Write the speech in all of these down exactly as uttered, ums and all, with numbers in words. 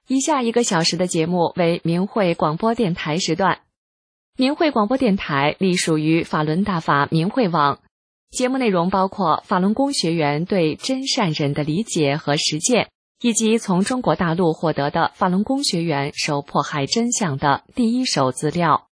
以下一个小时的节目为明慧广播电台时段。明慧广播电台隶属于法轮大法明慧网，节目内容包括法轮功学员对真善忍的理解和实践，以及从中国大陆获得的法轮功学员受迫害真相的第一手资料。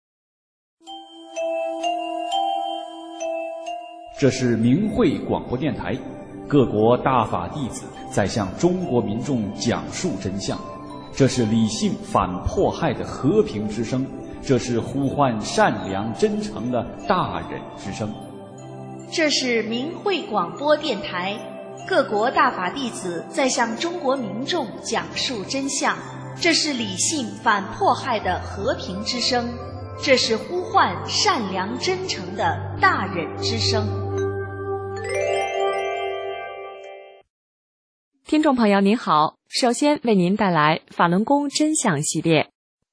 这是明慧广播电台，各国大法弟子在向中国民众讲述真相，这是理性反迫害的和平之声，这是呼唤善良真诚的大忍之声。 这是明慧广播电台，各国大法弟子在向中国民众讲述真相，这是理性反迫害的和平之声，这是呼唤善良真诚的大忍之声。 听众朋友您好，首先为您带来法轮功真相系列。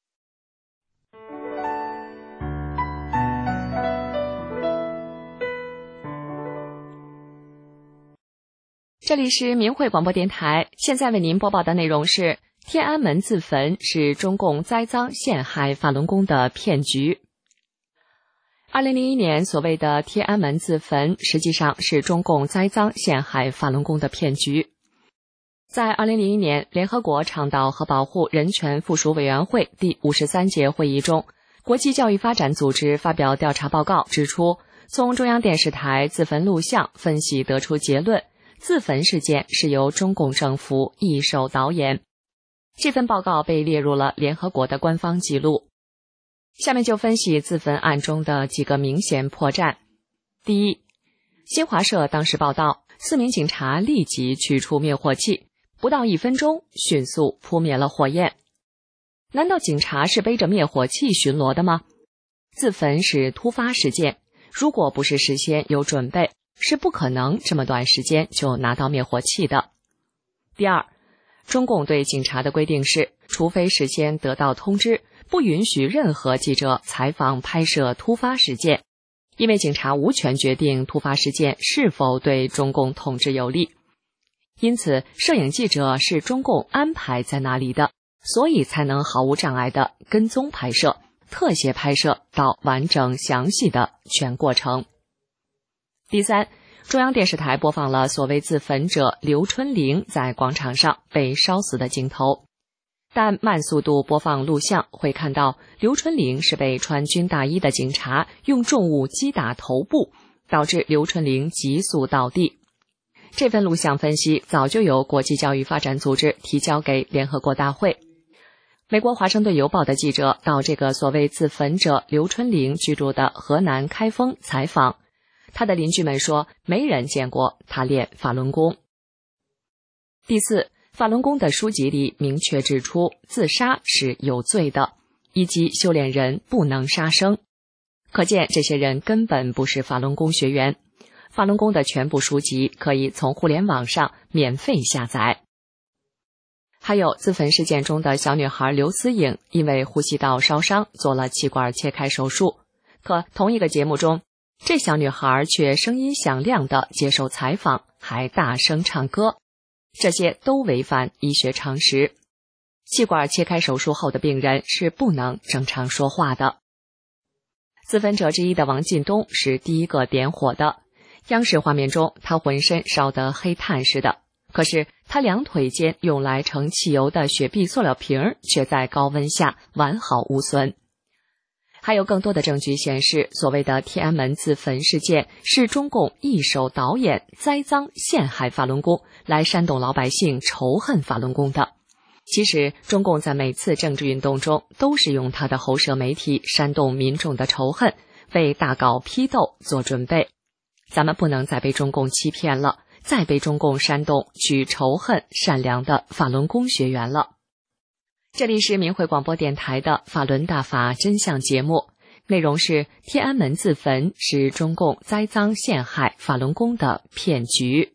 这里是明慧广播电台，现在为您播报的内容是天安门自焚是中共栽赃陷害法轮功的骗局。二零零一年所谓的天安门自焚实际上是中共栽赃陷害法轮功的骗局。在二零零一年联合国倡导和保护人权附属委员会第五十三届会议中，国际教育发展组织发表调查报告指出，从中央电视台自焚录像分析得出结论，自焚事件是由中共政府一手导演。这份报告被列入了联合国的官方记录。下面就分析自焚案中的几个明显破绽。第一，新华社当时报道，四名警察立即取出灭火器，不到一分钟迅速扑灭了火焰。难道警察是背着灭火器巡逻的吗？自焚是突发事件，如果不是事先有准备，是不可能这么短时间就拿到灭火器的。第二，中共对警察的规定是，除非事先得到通知，不允许任何记者采访拍摄突发事件，因为警察无权决定突发事件是否对中共统治有利。因此，摄影记者是中共安排在那里的，所以才能毫无障碍地跟踪拍摄、特写拍摄到完整详细的全过程。第三，中央电视台播放了所谓自焚者刘春玲在广场上被烧死的镜头，但慢速度播放录像会看到刘春玲是被穿军大衣的警察用重物击打头部，导致刘春玲急速倒地。这份录像分析早就由国际教育发展组织提交给联合国大会。美国华盛顿邮报的记者到这个所谓自焚者刘春玲居住的河南开封采访，他的邻居们说，没人见过他练法轮功。第四，法轮功的书籍里明确指出自杀是有罪的，以及修炼人不能杀生。可见这些人根本不是法轮功学员。法轮功的全部书籍可以从互联网上免费下载。还有自焚事件中的小女孩刘思颖，因为呼吸道烧伤做了气管切开手术，可同一个节目中，这小女孩却声音响亮地接受采访，还大声唱歌，这些都违反医学常识。气管切开手术后的病人是不能正常说话的。自焚者之一的王进东是第一个点火的，央视画面中他浑身烧得黑炭似的，可是他两腿间用来盛汽油的雪碧塑料瓶却在高温下完好无损。还有更多的证据显示，所谓的天安门自焚事件是中共一手导演栽赃陷害法轮功，来煽动老百姓仇恨法轮功的。其实中共在每次政治运动中都是用他的喉舌媒体煽动民众的仇恨，为大搞批斗做准备。咱们不能再被中共欺骗了，再被中共煽动去仇恨善良的法轮功学员了。这里是明慧广播电台的法轮大法真相节目，内容是天安门自焚是中共栽赃陷害法轮功的骗局。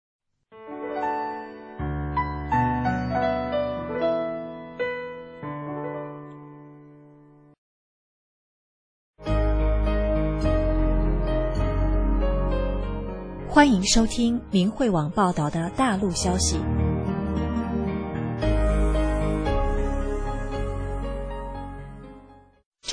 欢迎收听明慧网报道的大陆消息。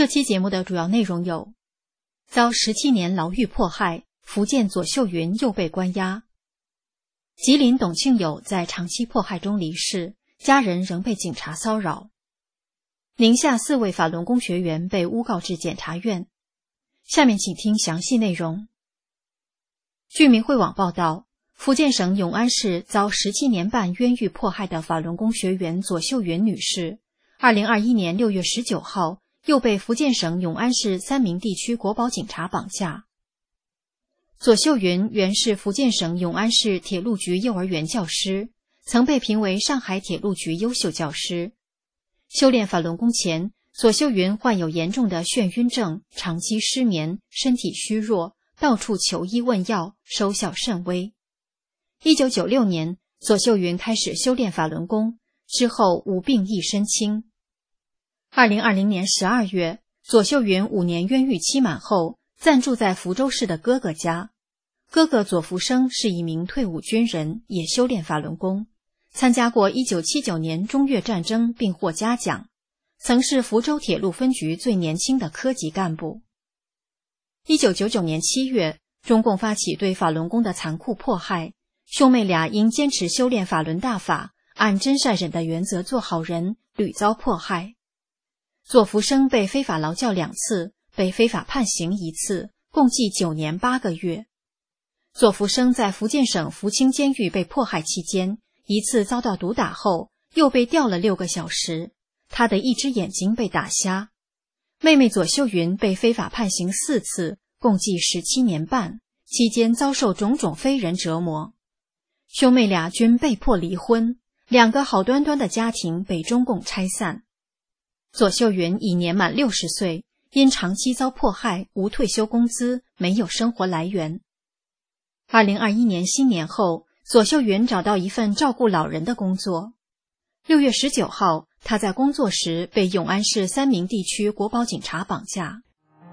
这期节目的主要内容有：遭十七年牢狱迫害，福建左秀云又被关押；吉林董庆友在长期迫害中离世，家人仍被警察骚扰；宁夏四位法轮功学员被诬告至检察院。下面请听详细内容。据明慧网报道，福建省永安市遭十七年半冤狱迫害的法轮功学员左秀云女士，二零二一年六月十九号又被福建省永安市三明地区国保警察绑架。左秀云原是福建省永安市铁路局幼儿园教师，曾被评为上海铁路局优秀教师。修炼法轮功前，左秀云患有严重的眩晕症，长期失眠，身体虚弱，到处求医问药，收效甚微。一九九六年，左秀云开始修炼法轮功，之后无病一身轻。二零二零年十二月，左秀云五年冤狱期满后，暂住在福州市的哥哥家。哥哥左福生是一名退伍军人，也修炼法轮功，参加过一九七九年中越战争并获嘉奖，曾是福州铁路分局最年轻的科级干部。一九九九年七月，中共发起对法轮功的残酷迫害，兄妹俩因坚持修炼法轮大法，按真善忍的原则做好人，屡遭迫害。左福生被非法劳教两次，被非法判刑一次，共计九年八个月。左福生在福建省福清监狱被迫害期间，一次遭到毒打后，又被吊了六个小时，他的一只眼睛被打瞎。妹妹左秀云被非法判刑四次，共计十七年半，期间遭受种种非人折磨。兄妹俩均被迫离婚，两个好端端的家庭被中共拆散。左秀云已年满六十岁，因长期遭迫害，无退休工资，没有生活来源。二零二一年新年后，左秀云找到一份照顾老人的工作。六月十九号，他在工作时被永安市三明地区国保警察绑架。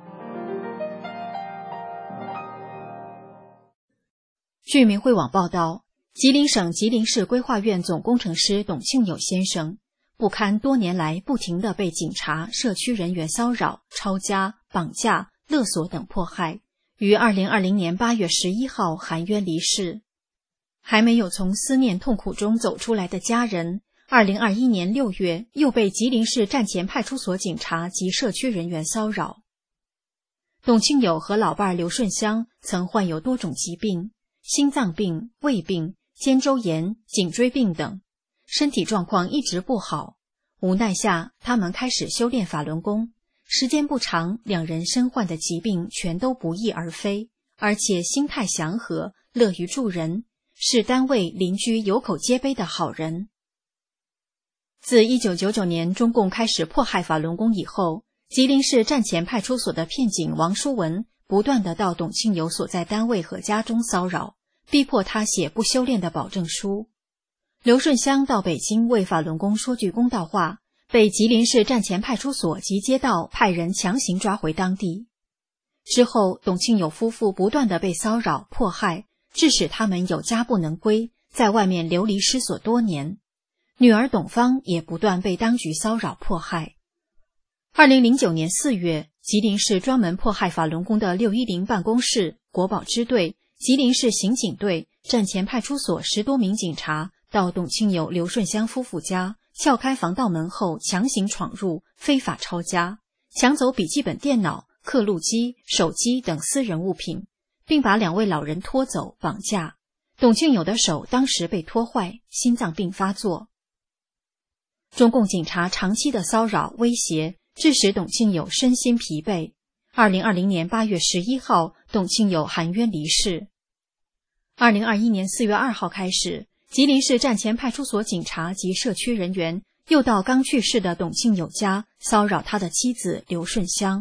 据明慧网报道，吉林省吉林市规划院总工程师董庆友先生不堪多年来不停地被警察、社区人员骚扰、抄家、绑架、勒索等迫害，于二零二零年八月十一号含冤离世。还没有从思念痛苦中走出来的家人，二零二一年六月又被吉林市站前派出所警察及社区人员骚扰。董庆友和老伴刘顺香曾患有多种疾病，心脏病、胃病、肩周炎、颈椎病等，身体状况一直不好。无奈下，他们开始修炼法轮功。时间不长，两人身患的疾病全都不翼而飞，而且心态祥和，乐于助人，是单位邻居有口皆碑的好人。自一九九九年中共开始迫害法轮功以后，吉林市站前派出所的片警王淑文不断地到董庆友所在单位和家中骚扰，逼迫他写不修炼的保证书。刘顺香到北京为法轮功说句公道话，被吉林市站前派出所及街道派人强行抓回当地。之后，董庆友夫妇不断地被骚扰迫害，致使他们有家不能归，在外面流离失所多年。女儿董芳也不断被当局骚扰迫害。二零零九年四月，吉林市专门迫害法轮功的六一零办公室、国保支队、吉林市刑警队、站前派出所十多名警察到董庆友、刘顺香夫妇家，撬开防盗门后强行闯入，非法抄家，抢走笔记本电脑、刻录机、手机等私人物品，并把两位老人拖走绑架。董庆友的手当时被拖坏，心脏病发作。中共警察长期的骚扰威胁，致使董庆友身心疲惫。二零二零年八月十一号，董庆友含冤离世。二零二一年四月二号开始，吉林市站前派出所警察及社区人员又到刚去世的董庆友家骚扰他的妻子刘顺香。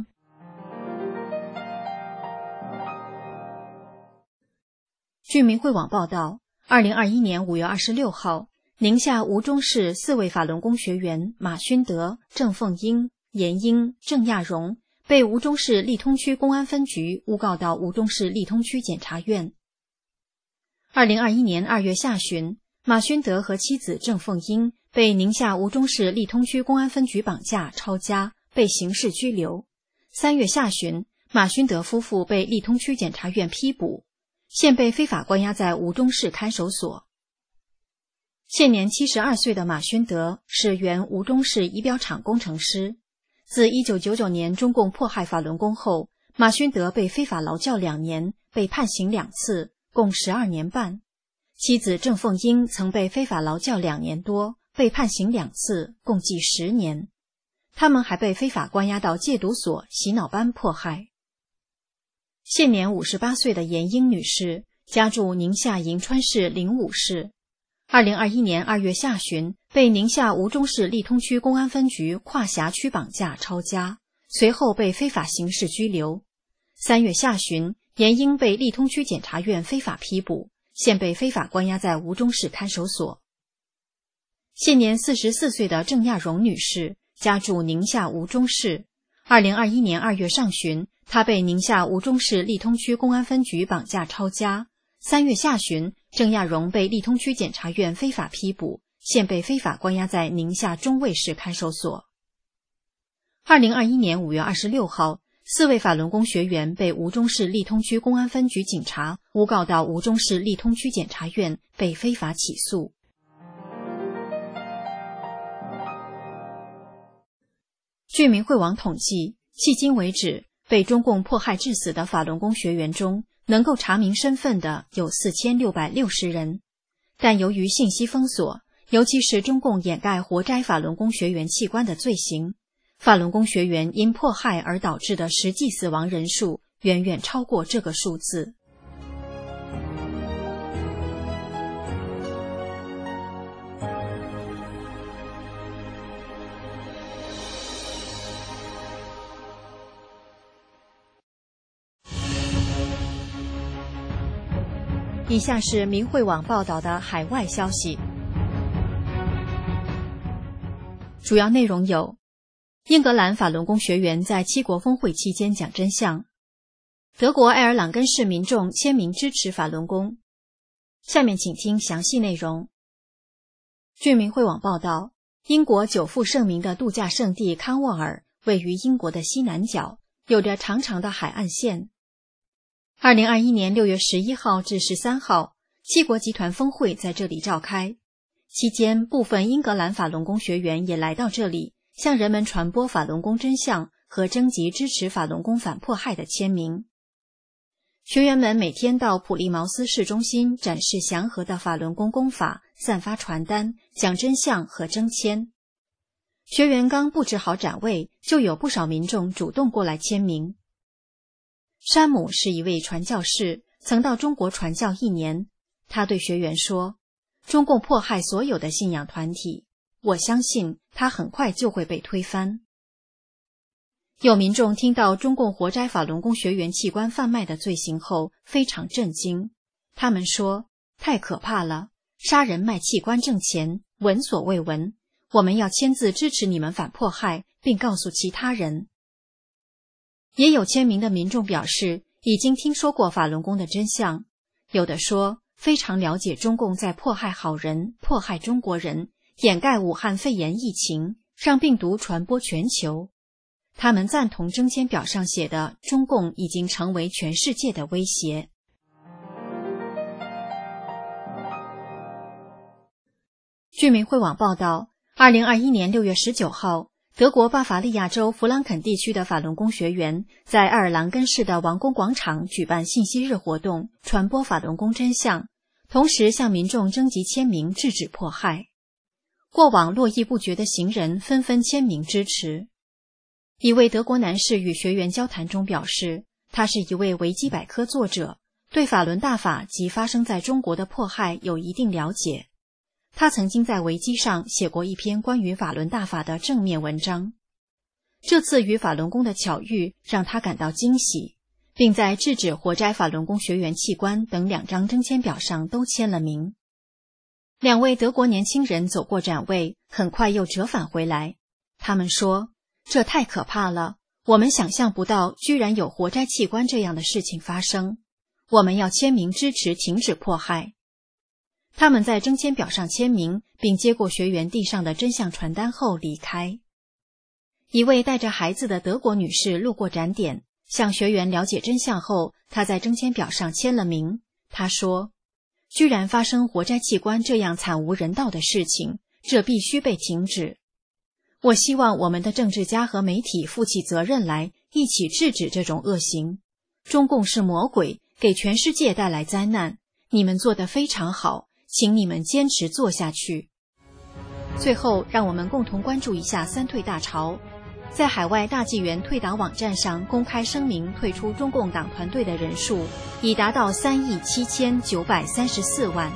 据明慧网报道，二零二一年五月二十六号，宁夏吴忠市四位法轮功学员马勋德、郑凤英、严英、郑亚荣被吴忠市利通区公安分局诬告到吴忠市利通区检察院。二零二一年二月下旬，马勋德和妻子郑凤英被宁夏吴忠市利通区公安分局绑架抄家，被刑事拘留， 三月下旬，马勋德夫妇被利通区检察院批捕，现被非法关押在吴中市看守所。现年七十二岁的马勋德是原吴中市仪表厂工程师。自一九九九年中共迫害法轮功后，马勋德被非法劳教两年，被判刑两次，共十二年半。妻子郑凤英曾被非法劳教两年多，被判刑两次，共计十年。他们还被非法关押到戒毒所、洗脑班迫害。现年五十八岁的严英女士，家住宁夏银川市灵武市。二零二一年二月下旬，被宁夏吴中市利通区公安分局跨辖区绑架抄家，随后被非法刑事拘留。三月下旬，严英被利通区检察院非法批捕，现被非法关押在吴中市看守所。现年四十四岁的郑亚荣女士，家住宁夏吴中市。二零二一年二月上旬，她被宁夏吴中市利通区公安分局绑架抄家。三月下旬，郑亚荣被利通区检察院非法批捕，现被非法关押在宁夏中卫市看守所。二零二一年五月二十六号，四位法轮功学员被吴中市利通区公安分局警察诬告到吴中市利通区检察院，被非法起诉。据明慧网统计，迄今为止，被中共迫害致死的法轮功学员中，能够查明身份的有四千六百六十人，但由于信息封锁，尤其是中共掩盖活摘法轮功学员器官的罪行，法轮功学员因迫害而导致的实际死亡人数远远超过这个数字。以下是明慧网报道的海外消息，主要内容有：英格兰法轮功学员在七国峰会期间讲真相；德国爱尔兰根市民众签名支持法轮功。下面请听详细内容。据明慧网报道，英国久负盛名的度假胜地康沃尔位于英国的西南角，有着长长的海岸线。二零二一年六月十一号至十三号，七国集团峰会在这里召开。期间，部分英格兰法轮功学员也来到这里，向人们传播法轮功真相和征集支持法轮功反迫害的签名。学员们每天到普利茅斯市中心展示祥和的法轮功功法，散发传单，讲真相和征签。学员刚布置好展位，就有不少民众主动过来签名。山姆是一位传教士，曾到中国传教一年。他对学员说，中共迫害所有的信仰团体，我相信他很快就会被推翻。有民众听到中共活摘法轮功学员器官贩卖的罪行后非常震惊，他们说，太可怕了，杀人卖器官挣钱，闻所未闻，我们要签字支持你们反迫害，并告诉其他人。也有签名的民众表示，已经听说过法轮功的真相，有的说非常了解中共在迫害好人，迫害中国人，掩盖武汉肺炎疫情，让病毒传播全球。他们赞同征签表上写的中共已经成为全世界的威胁。据明慧网报道，二零二一年六月十九号，德国巴伐利亚州弗兰肯地区的法轮功学员在爱尔兰根市的王宫广场举办信息日活动，传播法轮功真相，同时向民众征集签名制止迫害。过往络绎不绝的行人纷纷签名支持。一位德国男士与学员交谈中表示，他是一位维基百科作者，对法轮大法及发生在中国的迫害有一定了解。他曾经在维基上写过一篇关于法轮大法的正面文章。这次与法轮功的巧遇让他感到惊喜，并在制止活摘法轮功学员器官等两张征签表上都签了名。两位德国年轻人走过展位，很快又折返回来。他们说，这太可怕了，我们想象不到居然有活摘器官这样的事情发生。我们要签名支持停止迫害。他们在征签表上签名，并接过学员递上的真相传单后离开。 一位带着孩子的德国女士路过展点，向学员了解真相后，她在征签表上签了名。她说，居然发生活摘器官这样惨无人道的事情，这必须被停止。我希望我们的政治家和媒体负起责任来，一起制止这种恶行。中共是魔鬼，给全世界带来灾难。你们做得非常好，请你们坚持做下去。最后，让我们共同关注一下三退大潮。在海外大纪元退党网站上公开声明退出中共党团队的人数已达到三亿七千九百三十四万。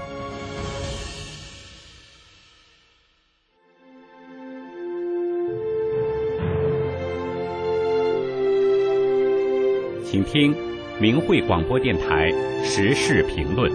请听明慧广播电台时事评论。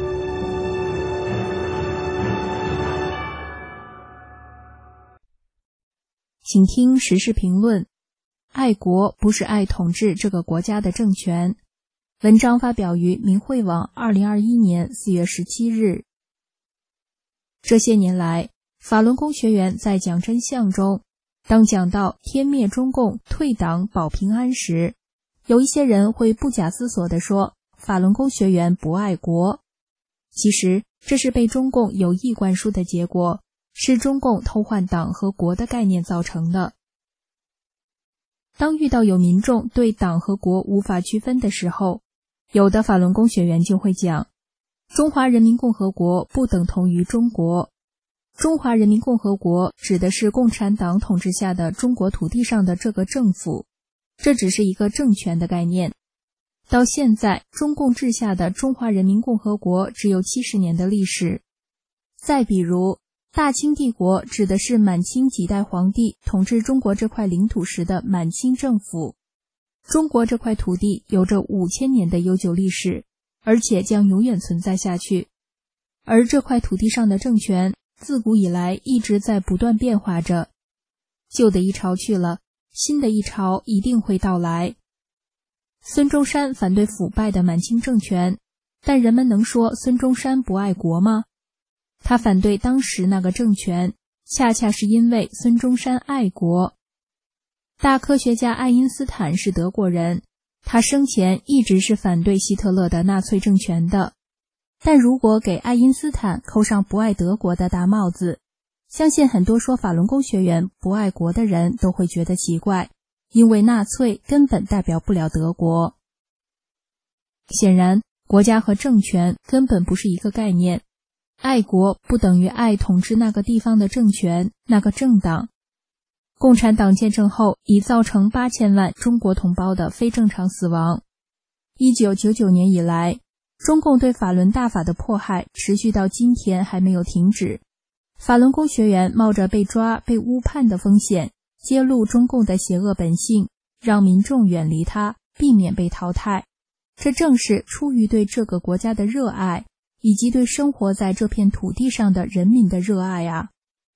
请听时事评论。爱国不是爱统治这个国家的政权。文章发表于明慧网二零二一年四月十七日。这些年来，法轮功学员在讲真相中，当讲到天灭中共、退党保平安时，有一些人会不假思索地说法轮功学员不爱国。其实这是被中共有意灌输的结果，是中共偷换党和国的概念造成的。当遇到有民众对党和国无法区分的时候，有的法轮功学员就会讲，中华人民共和国不等同于中国。中华人民共和国指的是共产党统治下的中国土地上的这个政府，这只是一个政权的概念。到现在，中共治下的中华人民共和国只有七十年的历史。再比如，大清帝国指的是满清几代皇帝统治中国这块领土时的满清政府。中国这块土地有着五千年的悠久历史，而且将永远存在下去。而这块土地上的政权，自古以来一直在不断变化着。旧的一朝去了，新的一朝一定会到来。孙中山反对腐败的满清政权，但人们能说孙中山不爱国吗？他反对当时那个政权，恰恰是因为孙中山爱国。大科学家爱因斯坦是德国人，他生前一直是反对希特勒的纳粹政权的。但如果给爱因斯坦扣上不爱德国的大帽子，相信很多说法轮功学员不爱国的人都会觉得奇怪，因为纳粹根本代表不了德国。显然，国家和政权根本不是一个概念。爱国不等于爱统治那个地方的政权、那个政党。共产党建政后，已造成八千万中国同胞的非正常死亡。一九九九年以来，中共对法轮大法的迫害持续到今天还没有停止。法轮功学员冒着被抓、被误判的风险，揭露中共的邪恶本性，让民众远离它，避免被淘汰。这正是出于对这个国家的热爱，以及对生活在这片土地上的人民的热爱啊！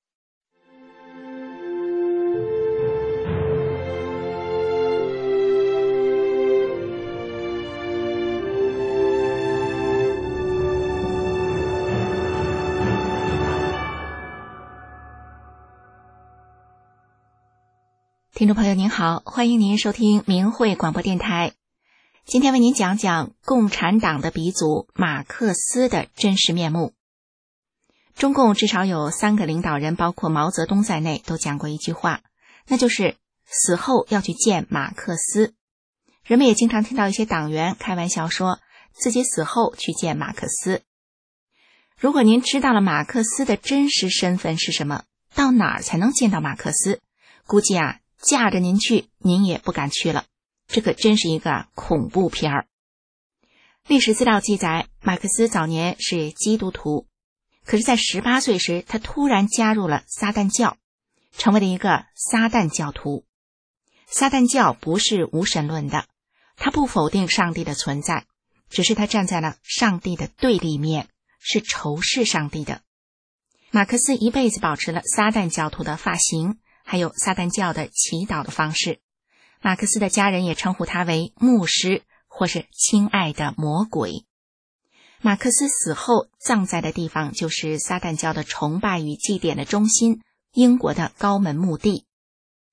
听众朋友您好，欢迎您收听明慧广播电台。今天为您讲讲共产党的鼻祖马克思的真实面目。中共至少有三个领导人，包括毛泽东在内，都讲过一句话，那就是死后要去见马克思。人们也经常听到一些党员开玩笑说自己死后去见马克思。如果您知道了马克思的真实身份是什么，到哪儿才能见到马克思，估计啊架着您去，您也不敢去了。这可真是一个恐怖片儿。历史资料记载，马克思早年是基督徒，可是在十八岁时，他突然加入了撒旦教，成为了一个撒旦教徒。撒旦教不是无神论的，他不否定上帝的存在，只是他站在了上帝的对立面，是仇视上帝的。马克思一辈子保持了撒旦教徒的发型，还有撒旦教的祈祷的方式。马克思的家人也称呼他为牧师，或是亲爱的魔鬼。马克思死后葬在的地方就是撒旦教的崇拜与祭典的中心，英国的高门墓地。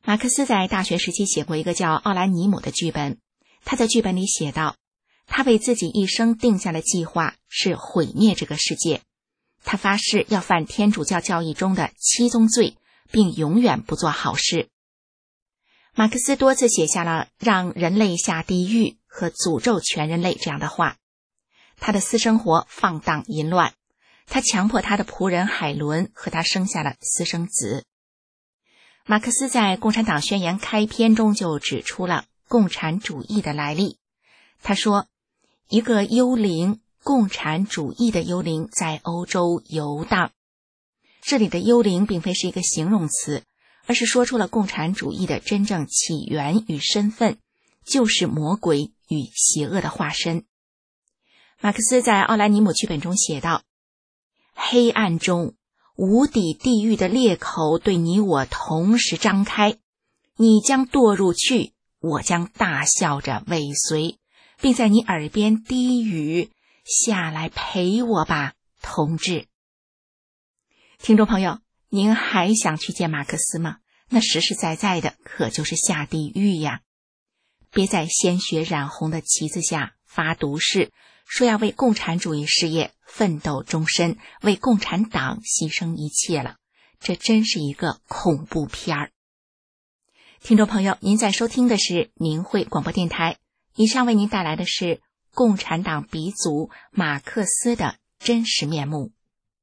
马克思在大学时期写过一个叫《奥兰尼姆》的剧本，他在剧本里写道，他为自己一生定下的计划是毁灭这个世界，他发誓要犯天主教教义中的七宗罪，并永远不做好事。马克思多次写下了让人类下地狱和诅咒全人类这样的话。他的私生活放荡淫乱，他强迫他的仆人海伦和他生下了私生子。马克思在《共产党宣言》开篇中就指出了共产主义的来历。他说，一个幽灵，共产主义的幽灵在欧洲游荡。这里的幽灵并非是一个形容词，而是说出了共产主义的真正起源与身份，就是魔鬼与邪恶的化身。马克思在奥兰尼姆剧本中写道，黑暗中无底地狱的裂口对你我同时张开，你将堕入去，我将大笑着尾随，并在你耳边低语，下来陪我吧，同志。听众朋友，您还想去见马克思吗？那实实在在的可就是下地狱呀！别在鲜血染红的旗子下发毒誓，说要为共产主义事业奋斗终身，为共产党牺牲一切了，这真是一个恐怖片儿。听众朋友，您在收听的是明慧广播电台，以上为您带来的是共产党鼻祖马克思的真实面目。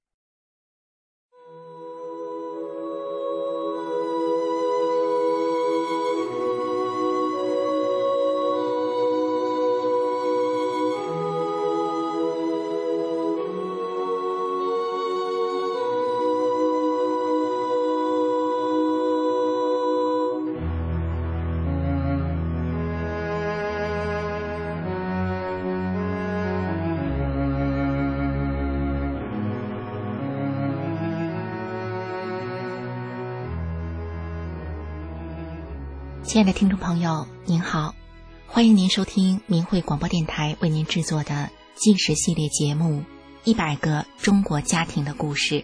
亲爱的听众朋友，您好，欢迎您收听明慧广播电台为您制作的纪实系列节目《一百个中国家庭的故事》。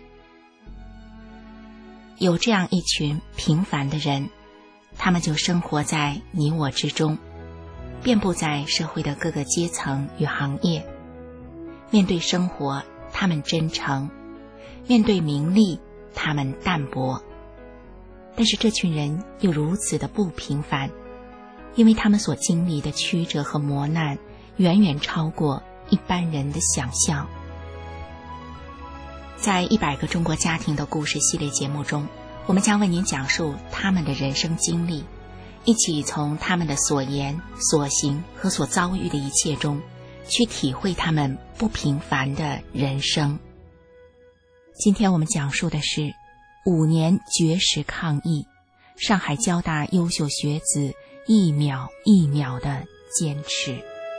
有这样一群平凡的人，他们就生活在你我之中，遍布在社会的各个阶层与行业。面对生活，他们真诚；面对名利，他们淡泊。但是这群人又如此的不平凡，因为他们所经历的曲折和磨难远远超过一般人的想象。在一百个中国家庭的故事系列节目中，我们将为您讲述他们的人生经历，一起从他们的所言所行和所遭遇的一切中去体会他们不平凡的人生。今天我们讲述的是五年绝食抗议，上海交大优秀学子一秒一秒的坚持。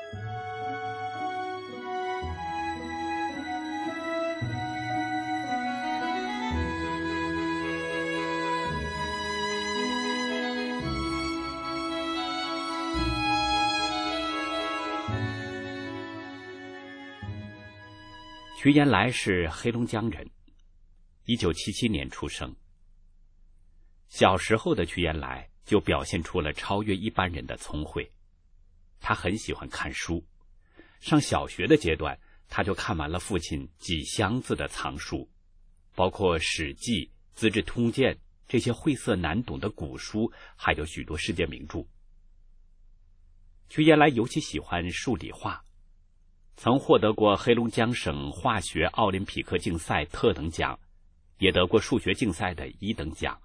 瞿延来是黑龙江人，一九七七年出生。小时候的瞿延来就表现出了超越一般人的聪慧。他很喜欢看书，上小学的阶段，他就看完了父亲几箱子的藏书，包括《史记》《资治通鉴》这些晦涩难懂的古书，还有许多世界名著。瞿延来尤其喜欢数理化，曾获得过黑龙江省化学奥林匹克竞赛特等奖，也得过数学竞赛的一等奖。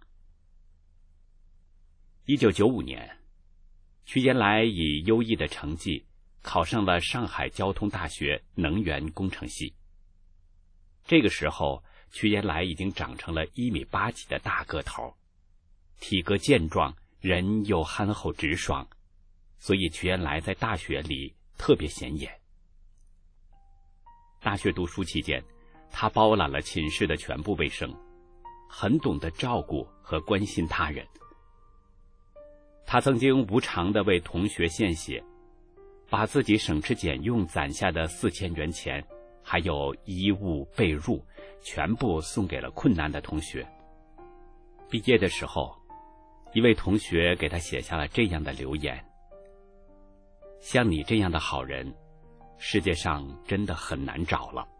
一九九五年，瞿延来以优异的成绩考上了上海交通大学能源工程系。这个时候，瞿延来已经长成了一米八几的大个头，体格健壮，人又憨厚直爽，所以瞿延来在大学里特别显眼。大学读书期间，他包揽了寝室的全部卫生，很懂得照顾和关心他人。他曾经无偿地为同学献血，把自己省吃俭用攒下的四千元钱，还有衣物被褥，全部送给了困难的同学。毕业的时候， 一位同学给他写下了这样的留言：像你这样的好人，世界上真的很难找了。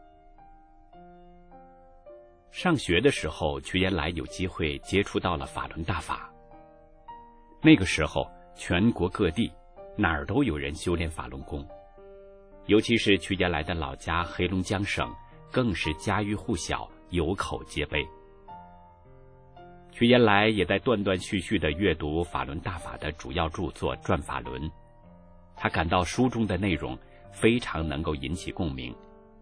上学的时候，瞿延来有机会接触到了法轮大法。那个时候，全国各地哪儿都有人修炼法轮功，尤其是瞿延来的老家黑龙江省，更是家喻户晓，有口皆碑。瞿延来也在断断续续地阅读法轮大法的主要著作《转法轮》，他感到书中的内容非常能够引起共鸣。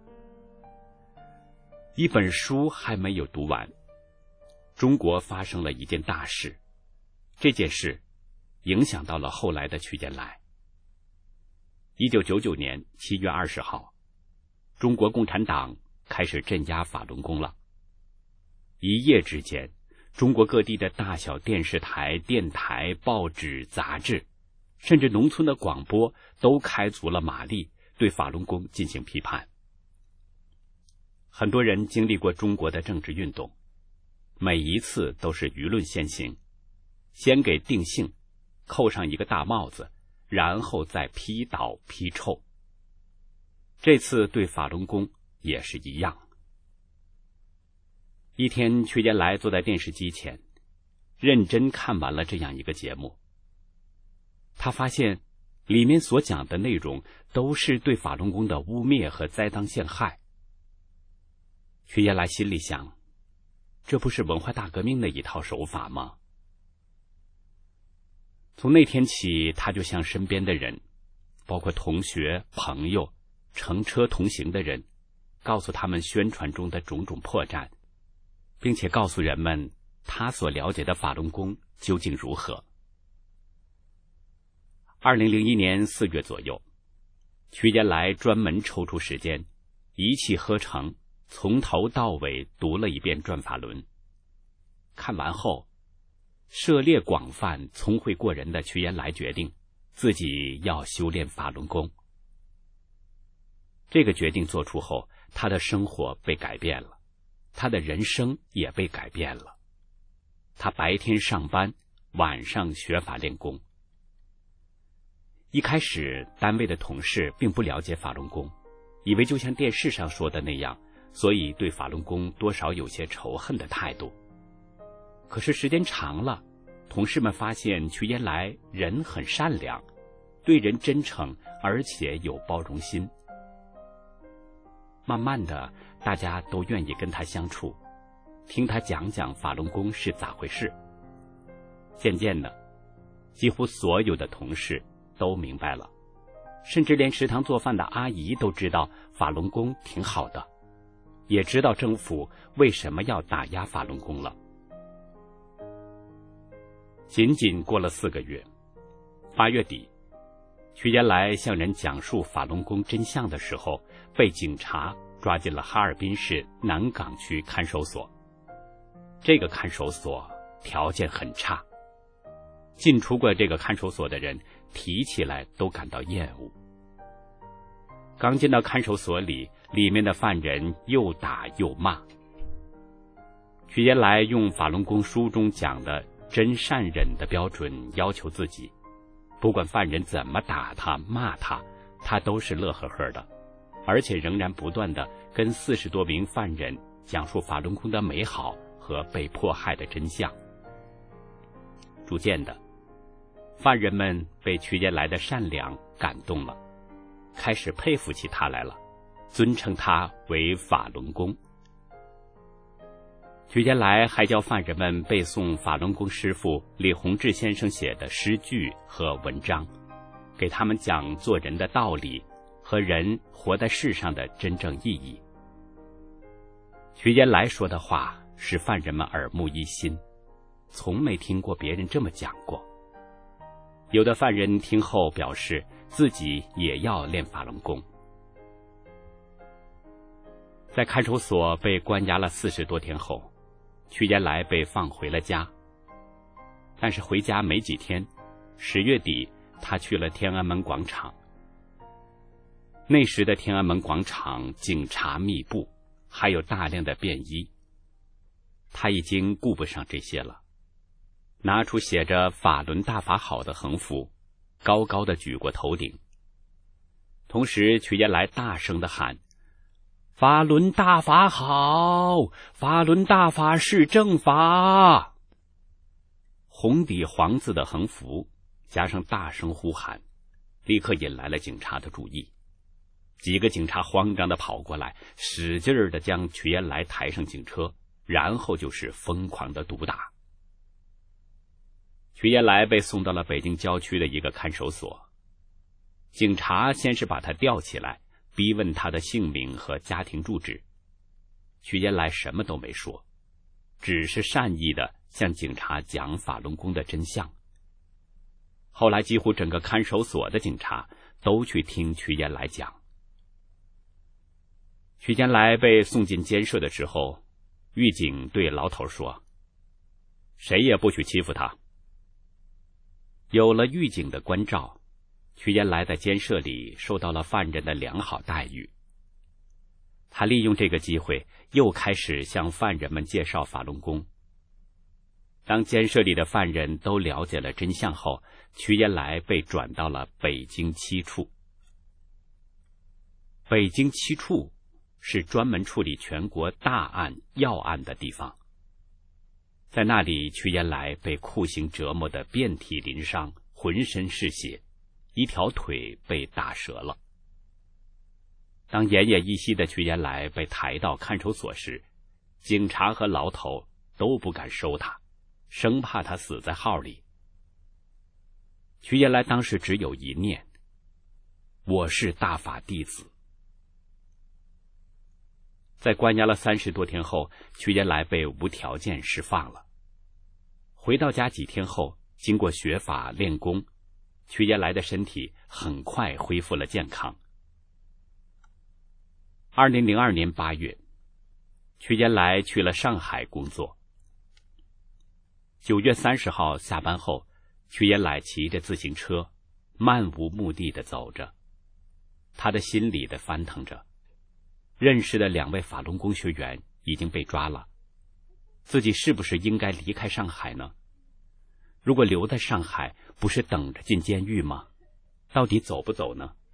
一本书还没有读完，中国发生了一件大事，这件事影响到了后来的瞿延来。一九九九年七月二十号，中国共产党开始镇压法轮功了。一夜之间，中国各地的大小电视台、电台、报纸、杂志，甚至农村的广播都开足了马力，对法轮功进行批判。很多人经历过中国的政治运动，每一次都是舆论先行，先给定性扣上一个大帽子，然后再批倒批臭。这次对法轮功也是一样。一天，瞿延来坐在电视机前，认真看完了这样一个节目。他发现里面所讲的内容都是对法轮功的污蔑和栽赃陷害。瞿延来心里想，这不是文化大革命的一套手法吗？从那天起，他就向身边的人，包括同学、朋友、乘车同行的人，告诉他们宣传中的种种破绽，并且告诉人们他所了解的法轮功究竟如何。二零零一年四月左右，瞿延来专门抽出时间，一气呵成，从头到尾读了一遍《转法轮》。看完后，涉猎广泛、聪慧过人的瞿延来决定自己要修炼法轮功。这个决定做出后，他的生活被改变了，他的人生也被改变了。他白天上班，晚上学法练功。一开始，单位的同事并不了解法轮功，以为就像电视上说的那样，所以对法轮功多少有些仇恨的态度。可是时间长了，同事们发现瞿延来人很善良，对人真诚，而且有包容心。慢慢的，大家都愿意跟他相处，听他讲讲法轮功是咋回事。渐渐的，几乎所有的同事都明白了，甚至连食堂做饭的阿姨都知道法轮功挺好的，也知道政府为什么要打压法轮功了。仅仅过了四个月，八月底，瞿延来向人讲述法轮功真相的时候，被警察抓进了哈尔滨市南岗区看守所。这个看守所条件很差，进出过这个看守所的人提起来都感到厌恶。刚进到看守所里，里面的犯人又打又骂。瞿延来用法轮功书中讲的真善忍的标准要求自己，不管犯人怎么打他骂他，他都是乐呵呵的，而且仍然不断的跟四十多名犯人讲述法轮功的美好和被迫害的真相。逐渐的，犯人们被瞿延来的善良感动了，开始佩服起他来了，尊称他为法轮功。瞿延来还教犯人们背诵法轮功师傅李洪志先生写的诗句和文章，给他们讲做人的道理和人活在世上的真正意义。瞿延来说的话使犯人们耳目一新，从没听过别人这么讲过。有的犯人听后表示自己也要练法轮功。在看守所被关押了四十多天后，瞿延来被放回了家。但是回家没几天，十月底他去了天安门广场。那时的天安门广场警察密布，还有大量的便衣。他已经顾不上这些了， 拿出写着法轮大法好的横幅，高高的举过头顶。同时瞿延来大声地喊：法轮大法好，法轮大法是正法。红底黄字的横幅加上大声呼喊，立刻引来了警察的注意。几个警察慌张地跑过来，使劲地将瞿延来抬上警车，然后就是疯狂的毒打。瞿延来被送到了北京郊区的一个看守所，警察先是把他吊起来，逼问他的姓名和家庭住址。瞿延来什么都没说，只是善意地向警察讲法轮功的真相。后来几乎整个看守所的警察都去听瞿延来讲。瞿延来被送进监舍的时候，狱警对牢头说：谁也不许欺负他。有了狱警的关照，瞿延来在监舍里受到了犯人的良好待遇。他利用这个机会又开始向犯人们介绍法轮功。当监舍里的犯人都了解了真相后，瞿延来被转到了北京七处。北京七处是专门处理全国大案要案的地方。在那里，瞿延来被酷刑折磨得遍体鳞伤，浑身是血，一条腿被打折了。当奄奄一息的瞿延来被抬到看守所时，警察和牢头都不敢收他，生怕他死在号里。瞿延来当时只有一念：我是大法弟子。在关押了三十多天后，瞿延来被无条件释放了。回到家几天后，经过学法练功，瞿延来的身体很快恢复了健康。二零零二年八月，瞿延来去了上海工作。九月三十号下班后，瞿延来骑着自行车，漫无目的地走着，他的心里的翻腾着。认识的两位法轮功学员已经被抓了，自己是不是应该离开上海呢？如果留在上海，不是等着进监狱吗？到底走不走呢？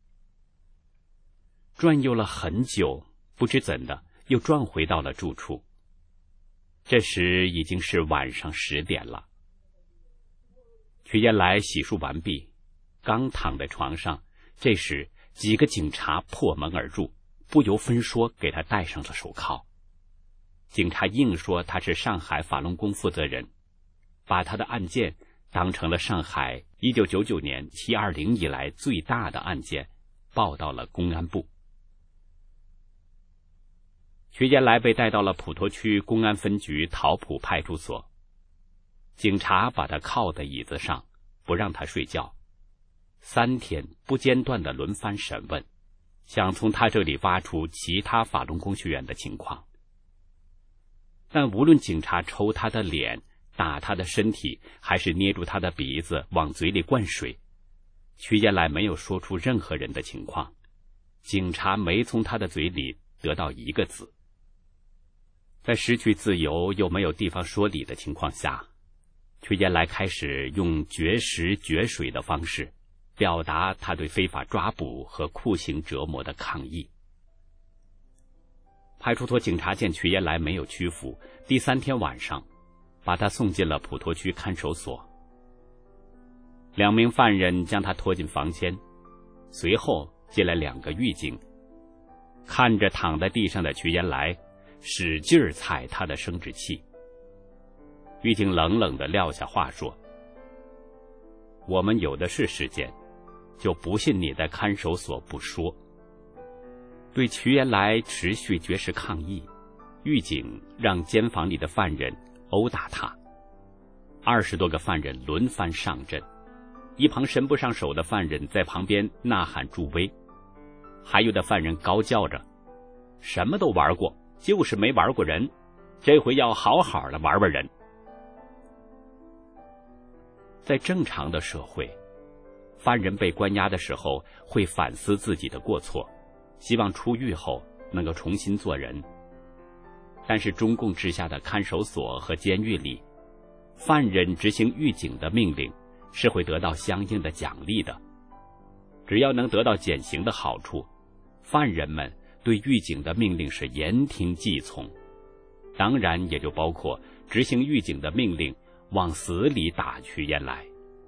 转悠了很久，不知怎的又转回到了住处。这时已经是晚上十点了。瞿延来洗漱完毕，刚躺在床上，这时几个警察破门而入，不由分说给他戴上了手铐。警察硬说他是上海法轮功负责人，把他的案件当成了上海一九九九年七二零以来最大的案件，报到了公安部。瞿延来被带到了普陀区公安分局桃浦派出所，警察把他铐在椅子上，不让他睡觉，三天不间断的轮番审问，想从他这里挖出其他法轮功学员的情况。但无论警察抽他的脸，打他的身体，还是捏住他的鼻子往嘴里灌水，瞿延来没有说出任何人的情况，警察没从他的嘴里得到一个字。在失去自由又没有地方说理的情况下，瞿延来开始用绝食绝水的方式表达他对非法抓捕和酷刑折磨的抗议。派出所警察见瞿延来没有屈服，第三天晚上把他送进了普陀区看守所。两名犯人将他拖进房间，随后进来两个狱警，看着躺在地上的瞿延来，使劲踩他的生殖器。狱警冷冷地撂下话说：我们有的是时间，就不信你在看守所不说。对瞿延来持续绝食抗议，狱警让监房里的犯人殴打他。二十多个犯人轮番上阵，一旁伸不上手的犯人在旁边呐喊助威，还有的犯人高叫着：什么都玩过，就是没玩过人，这回要好好的玩玩人。在正常的社会，犯人被关押的时候会反思自己的过错，希望出狱后能够重新做人。但是中共治下的看守所和监狱里， 犯人执行狱警的命令是会得到相应的奖励的。只要能得到减刑的好处，犯人们对狱警的命令是言听计从，当然也就包括执行狱警的命令往死里打瞿延来。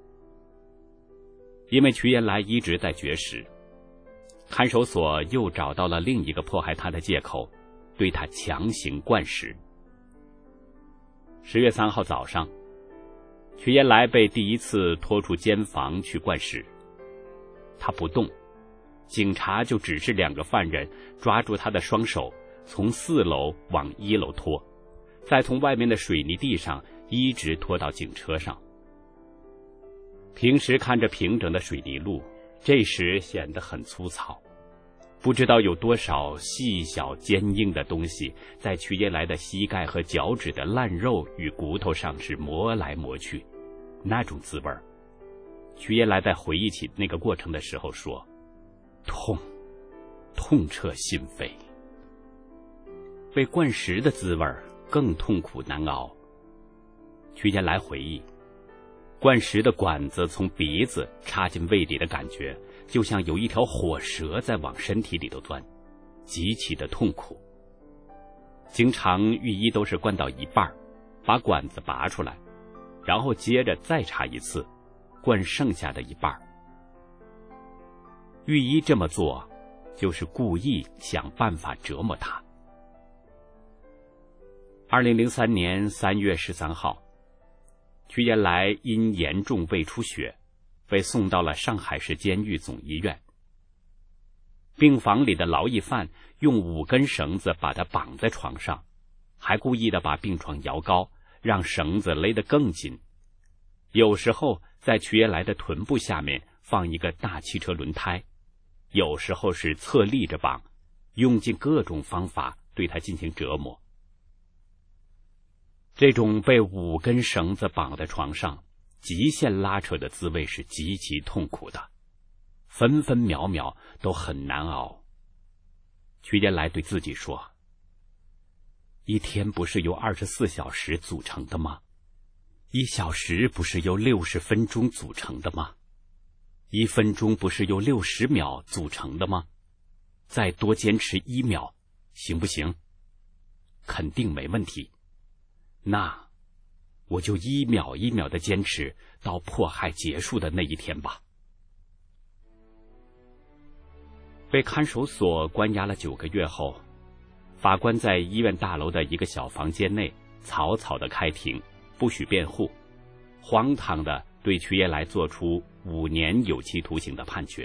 因为瞿延来一直在绝食，看守所又找到了另一个迫害他的借口，对他强行灌食。十月三号早上，瞿延来被第一次拖出监房去灌食，他不动，警察就指示两个犯人抓住他的双手，从四楼往一楼拖，再从外面的水泥地上一直拖到警车上。平时看着平整的水泥路，这时显得很粗糙，不知道有多少细小坚硬的东西在瞿延来的膝盖和脚趾的烂肉与骨头上是磨来磨去，那种滋味。瞿延来在回忆起那个过程的时候说，痛，痛彻心扉。被灌食的滋味更痛苦难熬。瞿延来回忆，灌食的管子从鼻子插进胃里的感觉，就像有一条火蛇在往身体里头钻，极其的痛苦。经常御医都是灌到一半，把管子拔出来，然后接着再插一次，灌剩下的一半。御医这么做，就是故意想办法折磨他。二零零三年三月十三号，瞿延来因严重胃出血，被送到了上海市监狱总医院。病房里的劳役犯用五根绳子把他绑在床上，还故意的把病床摇高，让绳子勒得更紧。有时候在瞿延来的臀部下面放一个大汽车轮胎，有时候是侧立着绑，用尽各种方法对他进行折磨。这种被五根绳子绑在床上极限拉扯的滋味是极其痛苦的，分分秒秒都很难熬。瞿延来对自己说，一天不是由二十四小时组成的吗？一小时不是由六十分钟组成的吗？一分钟不是由六十秒组成的吗？再多坚持一秒，行不行？肯定没问题。那我就一秒一秒的坚持到迫害结束的那一天吧。被看守所关押了九个月后，法官在医院大楼的一个小房间内草草的开庭，不许辩护，荒唐的对瞿延来做出五年有期徒刑的判决。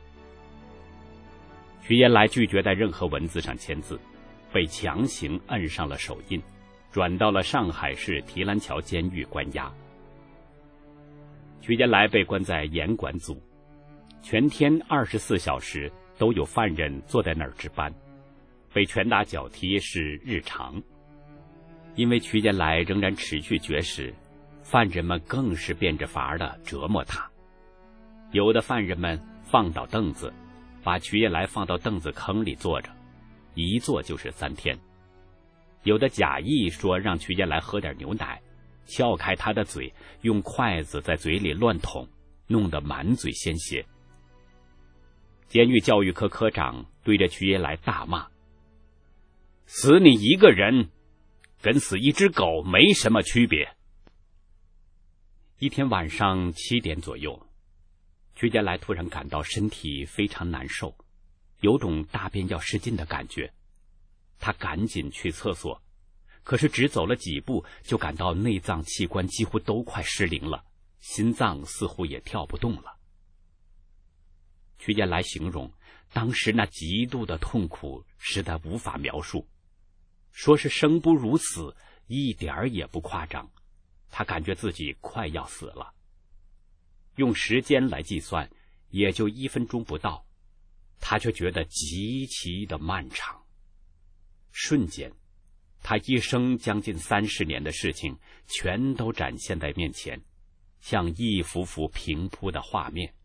瞿延来拒绝在任何文字上签字，被强行摁上了手印，转到了上海市提篮桥监狱关押。瞿延来被关在严管组，全天二十四小时都有犯人坐在那儿值班，被拳打脚踢是日常。因为瞿延来仍然持续绝食，犯人们更是变着法儿的折磨他。有的犯人们放倒凳子，把瞿延来放到凳子坑里坐着，一坐就是三天。有的假意说让瞿延来喝点牛奶，撬开他的嘴，用筷子在嘴里乱捅，弄得满嘴鲜血。监狱教育科科长对着瞿延来大骂，死你一个人，跟死一只狗没什么区别。一天晚上七点左右，瞿延来突然感到身体非常难受，有种大便要失禁的感觉。他赶紧去厕所，可是只走了几步，就感到内脏器官几乎都快失灵了，心脏似乎也跳不动了。瞿延来形容当时那极度的痛苦实在无法描述，说是生不如死，一点儿也不夸张。他感觉自己快要死了，用时间来计算也就一分钟不到，他却觉得极其的漫长。瞬间，他一生将近三十年的事情全都展现在面前，像一幅幅平铺的画面。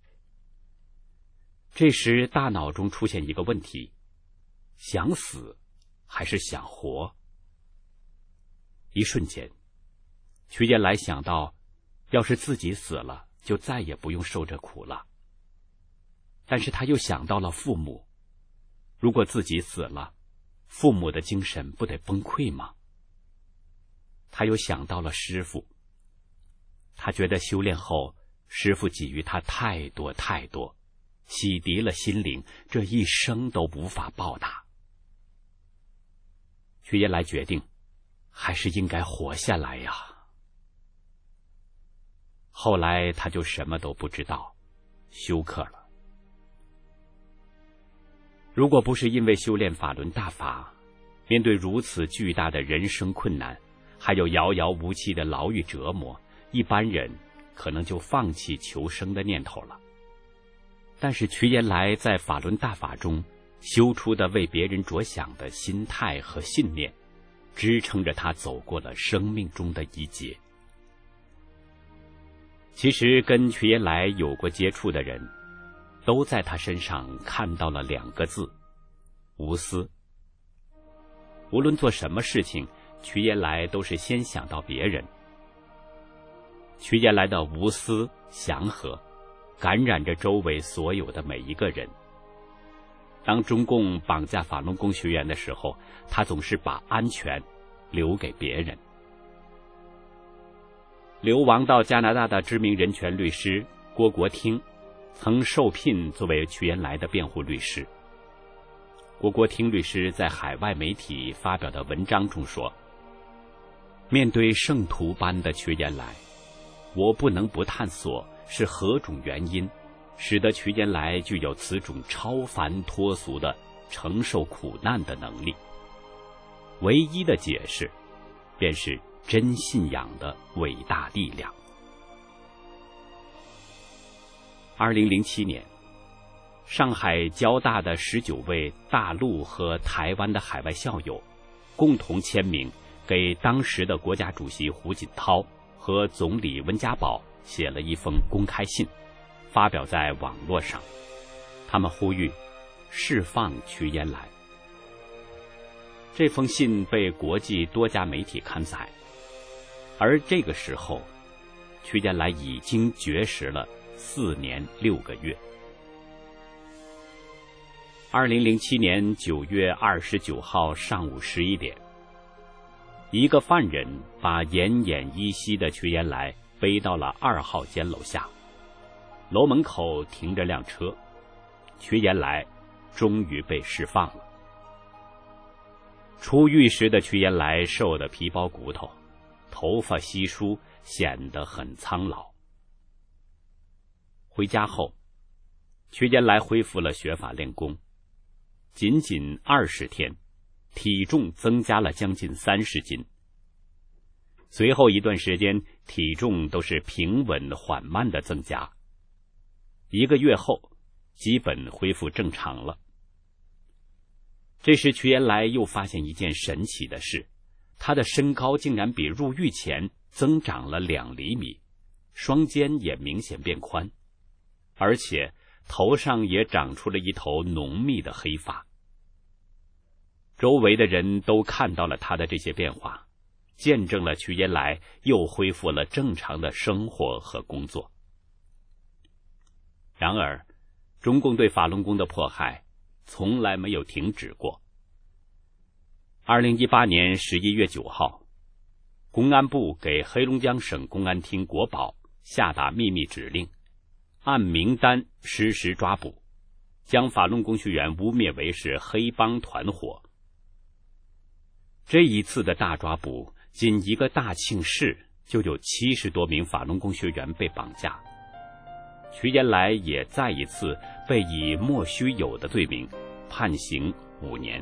这时大脑中出现一个问题，想死还是想活？一瞬间， 瞿延来想到，要是自己死了，就再也不用受这苦了。但是他又想到了父母，如果自己死了，父母的精神不得崩溃吗？他又想到了师父，他觉得修炼后，师父给予他太多太多，洗涤了心灵，这一生都无法报答。瞿延来决定，还是应该活下来呀。后来他就什么都不知道，休克了。如果不是因为修炼法轮大法，面对如此巨大的人生困难，还有遥遥无期的牢狱折磨，一般人可能就放弃求生的念头了。但是瞿延来在法轮大法中修出的为别人着想的心态和信念，支撑着他走过了生命中的一劫。其实跟瞿延来有过接触的人，都在他身上看到了两个字：无私。无论做什么事情，瞿延来都是先想到别人。瞿延来的无私祥和，感染着周围所有的每一个人。当中共绑架法轮功学员的时候，他总是把安全留给别人。流亡到加拿大的知名人权律师郭国听，曾受聘作为瞿延来的辩护律师。郭国听律师在海外媒体发表的文章中说，面对圣徒般的瞿延来，我不能不探索是何种原因使得瞿延来具有此种超凡脱俗的承受苦难的能力。唯一的解释便是真信仰的伟大力量。二零零七年，上海交大的十九位大陆和台湾的海外校友共同签名，给当时的国家主席胡锦涛和总理温家宝写了一封公开信，发表在网络上。他们呼吁释放瞿延来。这封信被国际多家媒体刊载，而这个时候，瞿延来已经绝食了四年六个月。二零零七年九月二十九号上午十一点，一个犯人把奄奄一息的瞿延来背到了二号间楼下，楼门口停着辆车，瞿延来终于被释放了。出狱时的瞿延来瘦得皮包骨头，头发稀疏，显得很苍老。回家后，瞿延来恢复了学法练功，仅仅二十天，体重增加了将近三十斤。随后一段时间，体重都是平稳缓慢的增加。一个月后，基本恢复正常了。这时瞿延来又发现一件神奇的事，他的身高竟然比入狱前增长了两厘米，双肩也明显变宽，而且头上也长出了一头浓密的黑发。周围的人都看到了他的这些变化，见证了瞿延来又恢复了正常的生活和工作。然而，中共对法轮功的迫害从来没有停止过。二零一八年十一月九号，公安部给黑龙江省公安厅国保下达秘密指令，按名单实施抓捕，将法轮功学员污蔑为是黑帮团伙。这一次的大抓捕，仅一个大庆市就有七十多名法轮功学员被绑架。瞿延来也再一次被以莫须有的罪名判刑五年。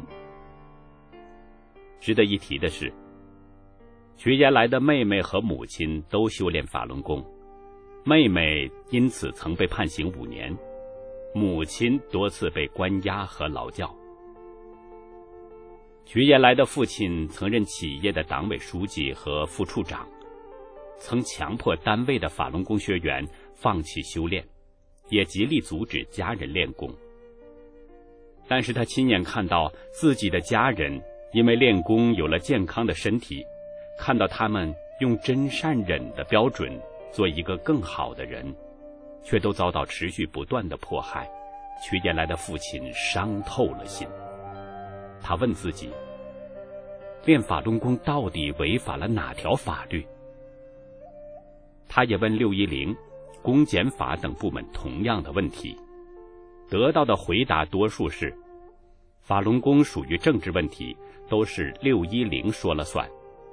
值得一提的是，瞿延来的妹妹和母亲都修炼法轮功，妹妹因此曾被判刑五年，母亲多次被关押和劳教。瞿延来的父亲曾任企业的党委书记和副处长，曾强迫单位的法轮功学员放弃修炼，也极力阻止家人练功。但是他亲眼看到自己的家人因为练功有了健康的身体，看到他们用真善忍的标准做一个更好的人，却都遭到持续不断的迫害。瞿延来的父亲伤透了心，他问自己，练法轮功到底违反了哪条法律？他也问六一零、公检法等部门同样的问题，得到的回答多数是，法轮功属于政治问题，都是六一零说了算。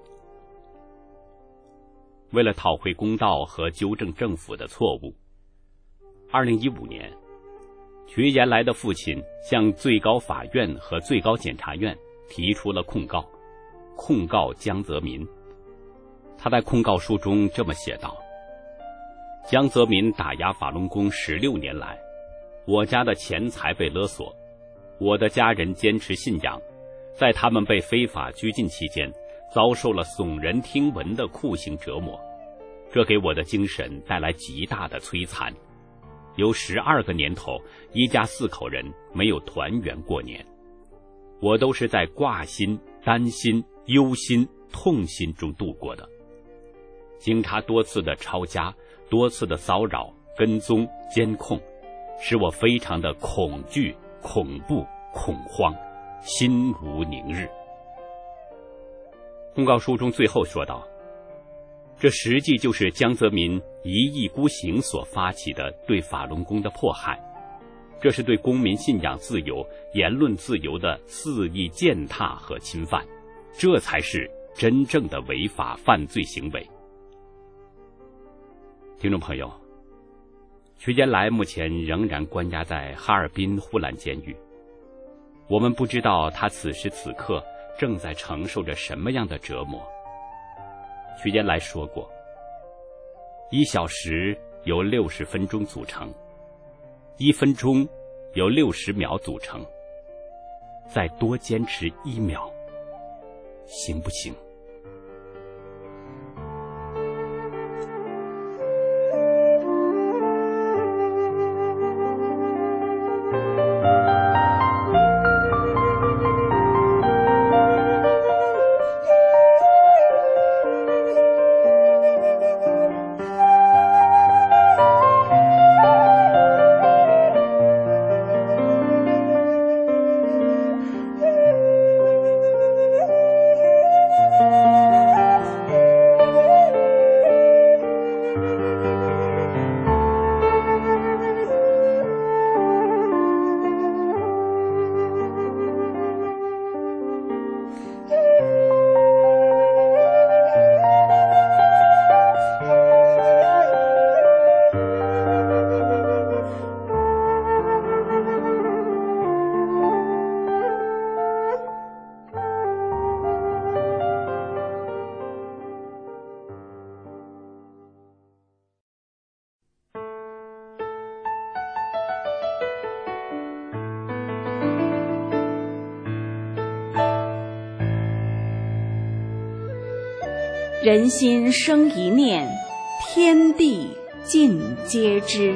为了讨回公道和纠正政府的错误，二零一五年，瞿延来的父亲向最高法院和最高检察院提出了控告，控告江泽民。他在控告书中这么写道：江泽民打压法轮功十六年来，我家的钱财被勒索，我的家人坚持信仰，在他们被非法拘禁期间，遭受了耸人听闻的酷刑折磨，这给我的精神带来极大的摧残。有十二个年头，一家四口人没有团圆过年，我都是在挂心、担心、忧心、痛心中度过的。警察多次的抄家，多次的骚扰、跟踪、监控，使我非常的恐惧、恐怖、恐慌，心无宁日。控告书中最后说道，这实际就是江泽民一意孤行所发起的对法轮功的迫害，这是对公民信仰自由、言论自由的肆意践踏和侵犯，这才是真正的违法犯罪行为。听众朋友，瞿延来目前仍然关押在哈尔滨呼兰监狱，我们不知道他此时此刻正在承受着什么样的折磨。瞿延来说过，一小时由六十分钟组成，一分钟由六十秒组成，再多坚持一秒，行不行？ 人心生一念，天地尽皆知。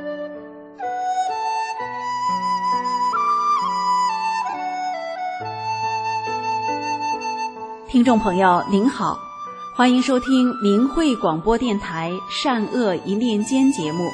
听众朋友您好，欢迎收听明慧广播电台善恶一念间节目。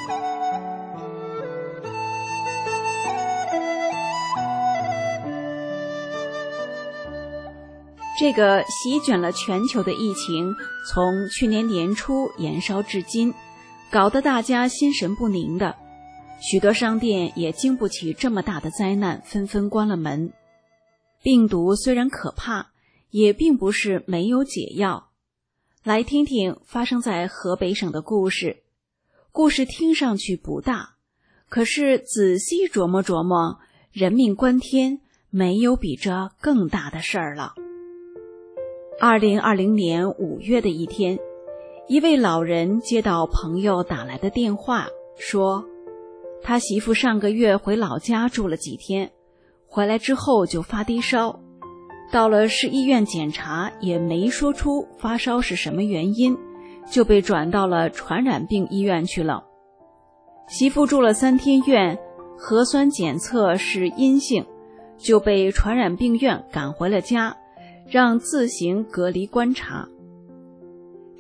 这个席卷了全球的疫情，从去年年初延烧至今，搞得大家心神不宁的。许多商店也经不起这么大的灾难，纷纷关了门。病毒虽然可怕，也并不是没有解药。来听听发生在河北省的故事。故事听上去不大，可是仔细琢磨琢磨，人命关天，没有比这更大的事儿了。二零二零年五月的一天，一位老人接到朋友打来的电话，说他媳妇上个月回老家住了几天，回来之后就发低烧，到了市医院检查也没说出发烧是什么原因，就被转到了传染病医院去了。媳妇住了三天院，核酸检测是阴性，就被传染病院赶回了家，让自行隔离观察。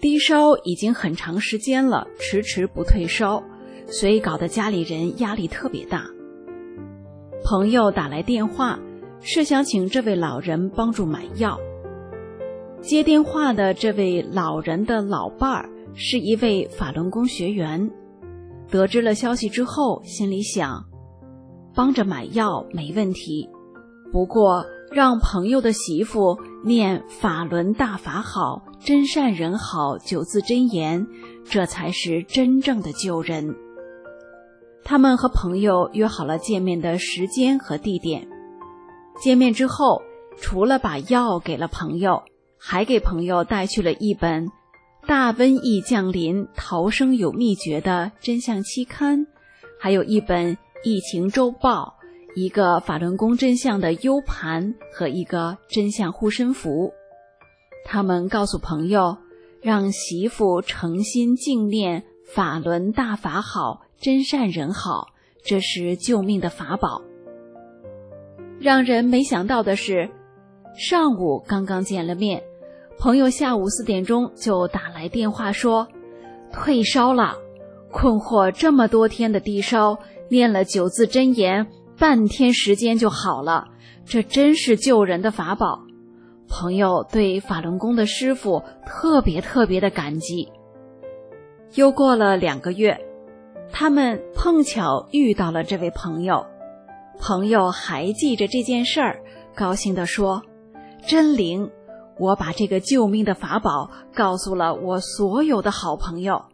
低烧已经很长时间了，迟迟不退烧，所以搞得家里人压力特别大。朋友打来电话，是想请这位老人帮助买药。接电话的这位老人的老伴儿是一位法轮功学员，得知了消息之后，心里想，帮着买药没问题，不过让朋友的媳妇念法轮大法好，真善人好九字真言，这才是真正的救人。他们和朋友约好了见面的时间和地点。见面之后，除了把药给了朋友，还给朋友带去了一本大瘟疫降临逃生有秘诀的真相期刊，还有一本疫情周报，一个法轮功真相的 U 盘和一个真相护身符。他们告诉朋友，让媳妇诚心敬念法轮大法好，真善人好，这是救命的法宝。让人没想到的是，上午刚刚见了面，朋友下午四点钟就打来电话说退烧了，困惑这么多天的低烧，念了九字真言，半天时间就好了，这真是救人的法宝。朋友对法轮功的师父特别特别的感激。又过了两个月，他们碰巧遇到了这位朋友，朋友还记着这件事儿，高兴地说，真灵，我把这个救命的法宝告诉了我所有的好朋友。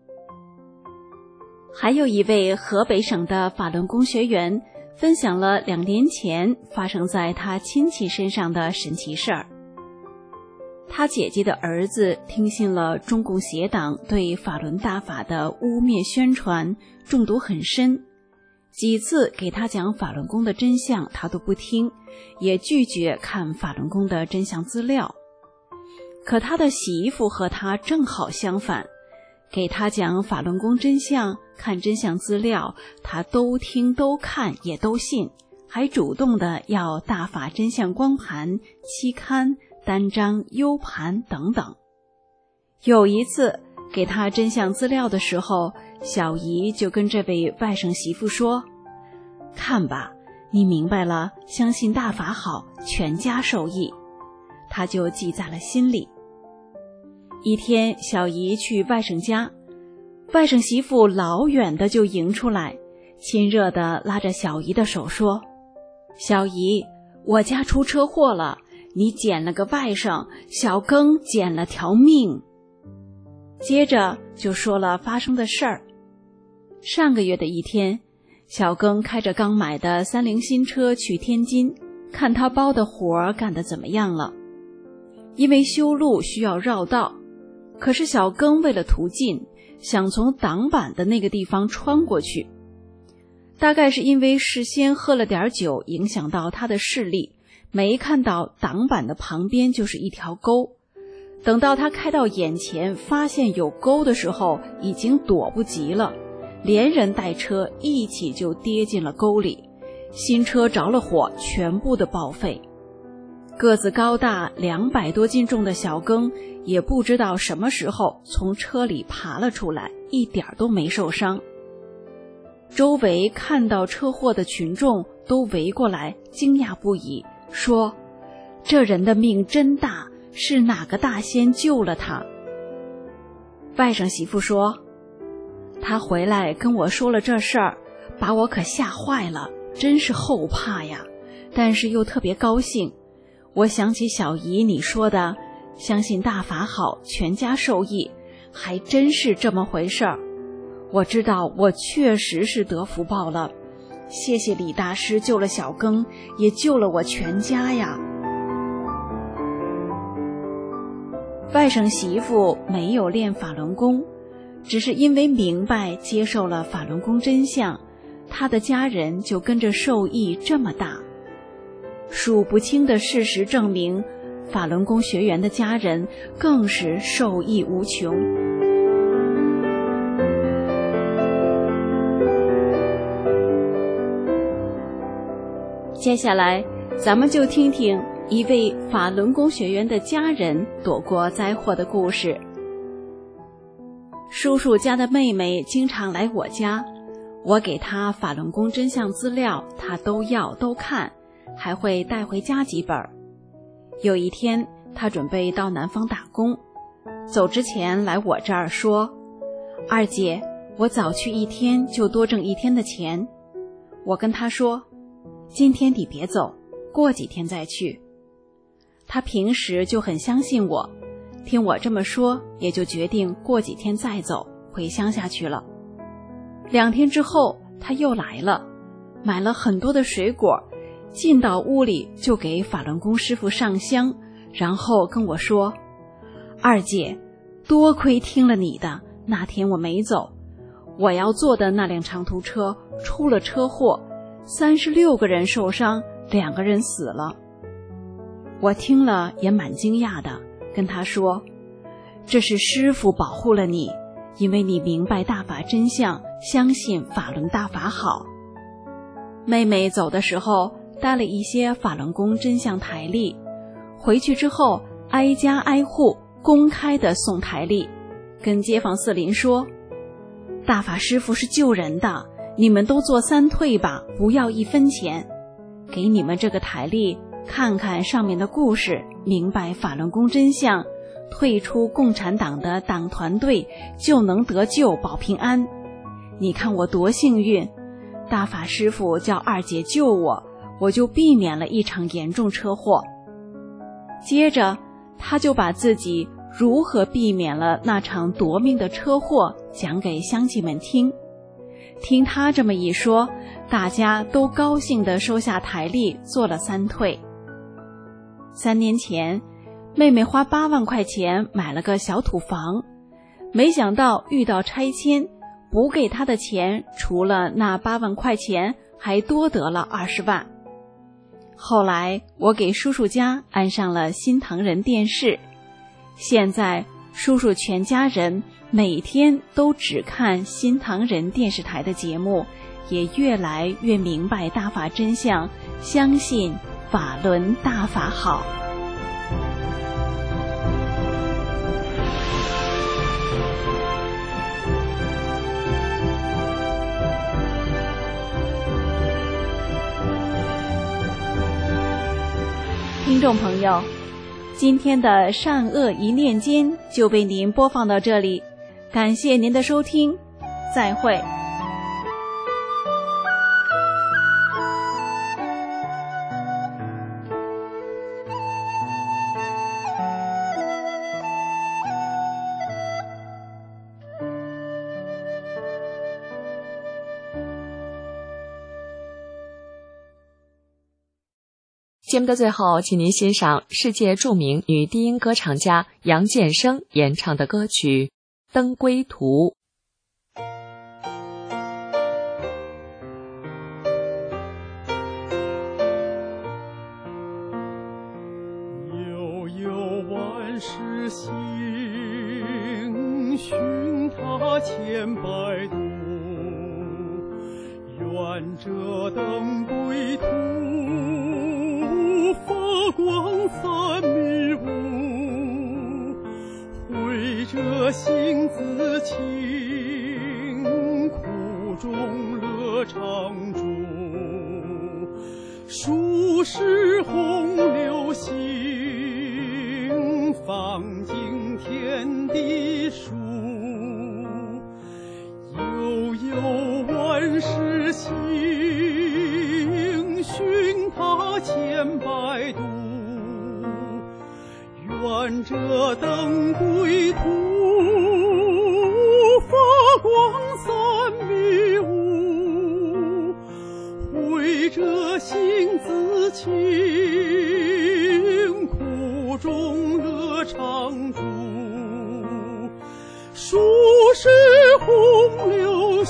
还有一位河北省的法轮功学员分享了两年前发生在他亲戚身上的神奇事儿。他姐姐的儿子听信了中共邪党对法轮大法的污蔑宣传，中毒很深，几次给他讲法轮功的真相他都不听，也拒绝看法轮功的真相资料。可他的媳妇和他正好相反，给他讲法轮功真相，看真相资料，他都听都看也都信，还主动的要大法真相光盘、期刊、单张、U 盘等等。有一次给他真相资料的时候，小姨就跟这位外甥媳妇说，看吧，你明白了，相信大法好，全家受益。他就记在了心里。一天，小姨去外甥家，外甥媳妇老远的就迎出来，亲热的拉着小姨的手说，小姨，我家出车祸了，你捡了个外甥，小庚捡了条命。接着就说了发生的事儿。上个月的一天，小庚开着刚买的三菱新车去天津，看他包的活儿干得怎么样了。因为修路需要绕道，可是小庚为了途径，想从挡板的那个地方穿过去。大概是因为事先喝了点酒，影响到他的视力，没看到挡板的旁边就是一条沟。等到他开到眼前发现有沟的时候，已经躲不及了，连人带车一起就跌进了沟里，新车着了火，全部的报废。个子高大两百多斤重的小庚也不知道什么时候从车里爬了出来，一点都没受伤。周围看到车祸的群众都围过来，惊讶不已，说这人的命真大，是哪个大仙救了他。外甥媳妇说，他回来跟我说了这事儿，把我可吓坏了，真是后怕呀，但是又特别高兴。我想起小姨你说的相信大法好，全家受益，还真是这么回事儿。我知道我确实是得福报了，谢谢李大师救了小庚，也救了我全家呀。外甥媳妇没有练法轮功，只是因为明白接受了法轮功真相，她的家人就跟着受益这么大。数不清的事实证明，法轮功学员的家人更是受益无穷。接下来咱们就听听一位法轮功学员的家人躲过灾祸的故事。 叔叔家的妹妹经常来我家，我给她法轮功真相资料，她都要都看，还会带回家几本。有一天，她准备到南方打工，走之前来我这儿说：“二姐，我早去一天就多挣一天的钱。”我跟她说：“今天你别走，过几天再去。”她平时就很相信我，听我这么说，也就决定过几天再走，回乡下去了。两天之后，她又来了，买了很多的水果，进到屋里就给法轮功师傅上香，然后跟我说：“二姐，多亏听了你的，那天我没走，我要坐的那辆长途车出了车祸，三十六个人受伤，两个人死了。”我听了也蛮惊讶的，跟他说：“这是师父保护了你，因为你明白大法真相，相信法轮大法好。”妹妹走的时候带了一些法轮功真相台历，回去之后挨家挨户公开的送台历，跟街坊四邻说：“大法师父是救人的，你们都做三退吧，不要一分钱。给你们这个台历，看看上面的故事，明白法轮功真相，退出共产党的党团队就能得救保平安。你看我多幸运，大法师父叫二姐救我，我就避免了一场严重车祸。”接着他就把自己如何避免了那场夺命的车祸讲给乡亲们听。听他这么一说，大家都高兴地收下台历，做了三退。三年前，妹妹花八万块钱买了个小土房，没想到遇到拆迁，补给她的钱除了那八万块钱，还多得了二十万。后来我给叔叔家安上了新唐人电视，现在叔叔全家人每天都只看新唐人电视台的节目，也越来越明白大法真相，相信法轮大法好。听众朋友，今天的善恶一念间就被您播放到这里，感谢您的收听，再会。 节目的最后，请您欣赏世界著名女低音歌唱家杨建生演唱的歌曲《登归途》。 悠悠万事兴，寻他千百度，愿这登归途发光三米五，会这心自清，苦中乐常驻，数是洪流行，放尽天地数，悠悠万事兴，寻他千百度，愿这登归途发光三米五，会这心自清，苦中乐常驻，数是洪流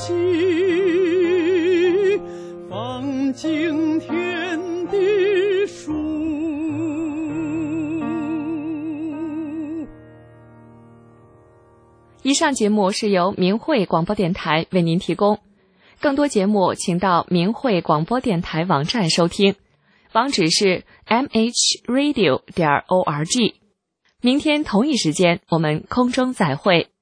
行，放尽天地数。 以上节目是由明慧广播电台为您提供，更多节目请到明慧广播电台网站收听，网址是 m h radio 点 org。明天同一时间我们空中再会。